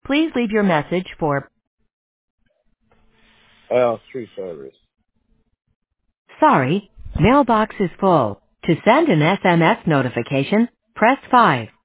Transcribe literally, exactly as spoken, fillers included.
Please leave your message for L three service. sorry, mailbox is full. To send an S M S notification, press five.